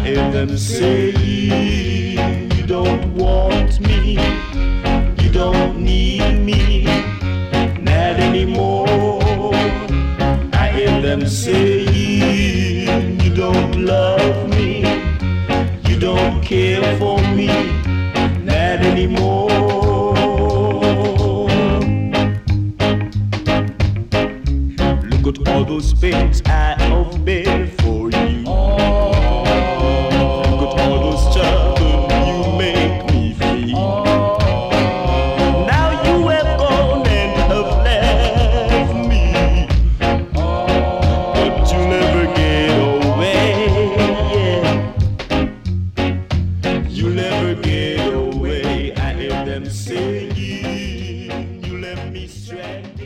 hear them saying you don't want me, you don't need me, not anymore. I hear them saying you don't love me, you don't care for me, not anymore. Look at all those pains I have been for you. Look at all those trouble you make me feel. Now you have gone and have left me, but you'll never get away. You'll never get away. I hear them saying you left me stranded.